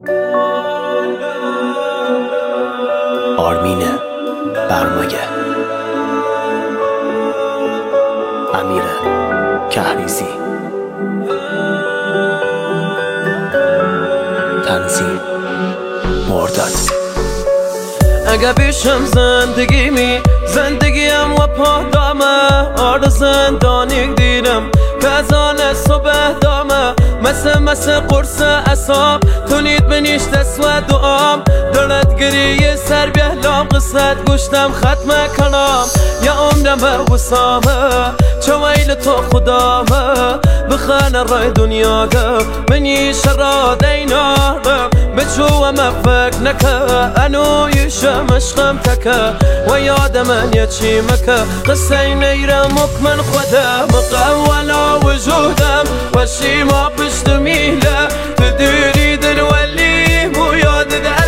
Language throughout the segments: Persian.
آرمین برمگه، امیر کهریزی، تنظیم مرداد. اگه پیشم زندگیم و پادامه، آرد زندانی دیدم کازان صبح دامه، مثل قرص اصاب تونید بنیش دست و دعام، دلت گریه سر بیهلام قصت گوشتم ختم کنم، یا عمرم وسامه چه ویل تو خدامه، بخانه رای دنیا ده منی شرا دیناره، بچو مفک نکه انو یشم عشقم تکه، و یاد من یچی مکه قصه نیرم من خودم مقولا وجودم و شیما پشت میله، تدیری دل ولیم و یاد در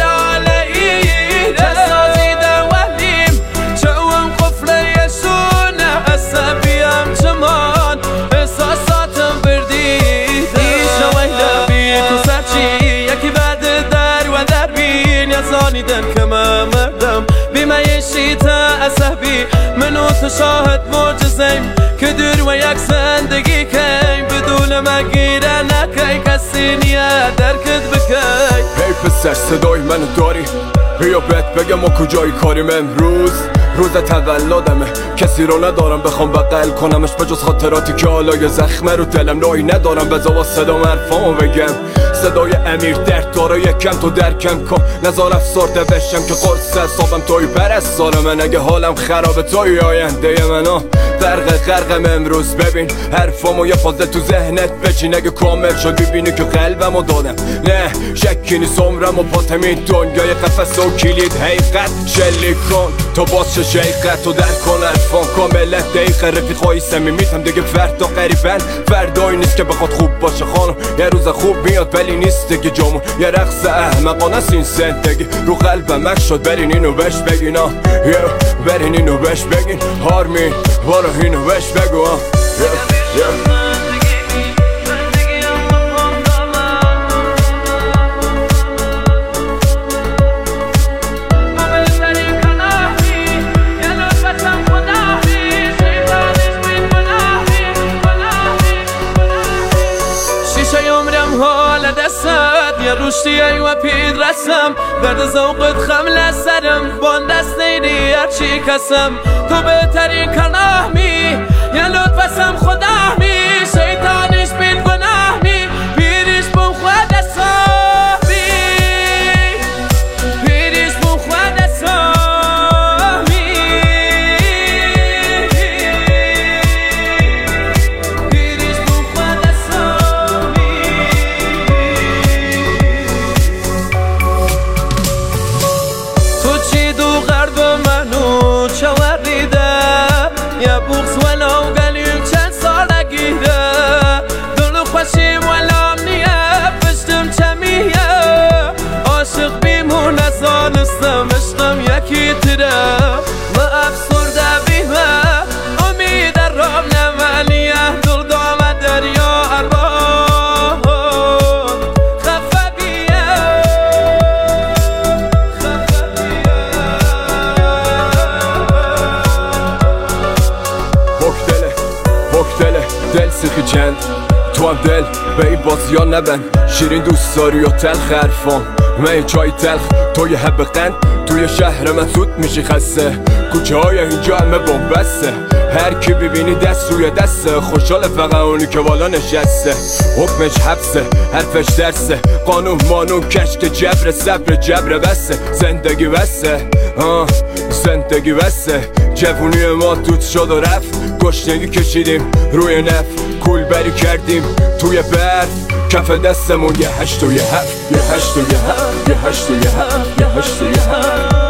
علیه تسازی در ولیم، چوم قفل یسونه عصبیم چمان احساساتم بردید ایشا ویله بی تو سرچی یکی بعد در و در بین یزانیدن که من مردم بیمایشی تا عصبی منو تو شاهد معجزیم که دور و یک زندگی کیم بدون مگیره نکی کسی نیه درکت بکی. هی پسر صدای منو داری؟ بیا بهت بگم ما کجایی کاریم امروز، روز تولدمه، کسی رو ندارم بخوام بغل کنمش بجز خاطراتی که حالا یه زخمه رو دلم، نایی ندارم بذار صدا حرفامو بگم، صدای امیر درد داره یکم تو درکم کن، نزار افسرده بشم که قرص حسابم توی پرستاره من، اگه حالم خرابه توی آینده منو غرقم امروز، ببین حرفامو یه فازه تو ذهنت بچین، اگه کامل شد ببینی که قلبمو دادم، نه شکی نیست عمرم و پاتم این دنیای قفس و کلید حقیقت شلیک کن تو باز چه شیقت تو در کن الفان کاملت دقیقه، رفیقای صمیمیتم دیگه فردا قریبن، فردایی نیست که بخواد خوب باشه خانم، یه روز خوب میاد ولی نیست دیگه جامون، یه رقص احمقانه است این زندگی، رو قلبم مخ شد برین اینو بهش بگین برین اینو بهش بگین آرمین بارو اینو بهش بگو حال دستت یه روشتی و پید رسم، درد زوقت خمل سرم بان دست نیدی هرچی کسم، تو بهترین کناهمی یه لطفسم خداهمی، شیطانش بین گناهمی پیریش بون خود صاحبی، پیریش بون خود صاحبی، پیریش بون خود صاحبی. یه بغز ولو قلیم چند ساله گیره، دلو خوشیم ولام نیه پشتم چمیه، عاشق بیمون ازانستم عشقم یکی تره، ما افسرده بیمه امید رام نمانیه، دل دامه دریا اربان خفه بیه دل سیخی چند تو هم دل به این بازی ها نبن، شیرین دوست داری و تلخ حرفام من چای تلخ توی حب قند، توی شهر من زود میشی خسته، کوچه های اینجا همه بومبسته، هر کی ببینی دست روی دسته، خوشحال فقط اونی که بالا نشسته، حکمش حبسه حرفش درسه، قانون مانون کشک جبر صبر جبر بسته، زندگی بسته زندگی بسته، جوونی ما دود شد و رفت، گشنگی کشیدیم روی نف، کول بری کردیم توی برف، کف دستمون یه هشت و یه هفت، یه هشت و یه هفت، یه هشت و یه هفت، یه هشت و یه هفت.